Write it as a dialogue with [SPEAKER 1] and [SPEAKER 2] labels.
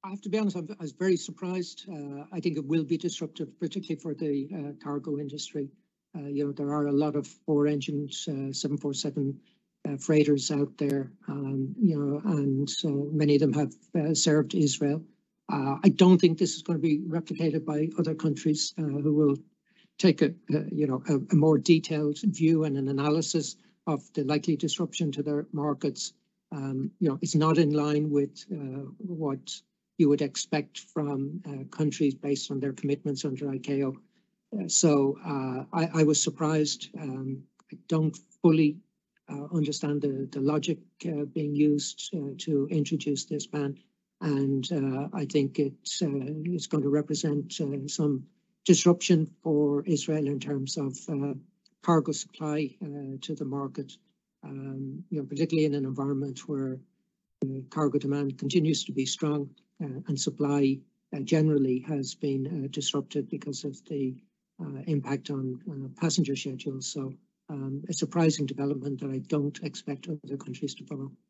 [SPEAKER 1] I have to be honest, I was very surprised. I think it will be disruptive, particularly for the cargo industry. There are a lot of four-engined 747 freighters out there, and many of them have served Israel. I don't think this is going to be replicated by other countries who will take a more detailed view and an analysis of the likely disruption to their markets. It's not in line with what you would expect from countries based on their commitments under ICAO. So I was surprised. I don't fully understand the logic being used to introduce this ban. And I think it's going to represent some disruption for Israel in terms of cargo supply to the market, particularly in an environment where cargo demand continues to be strong and supply generally has been disrupted because of the impact on passenger schedules. So a surprising development that I don't expect other countries to follow.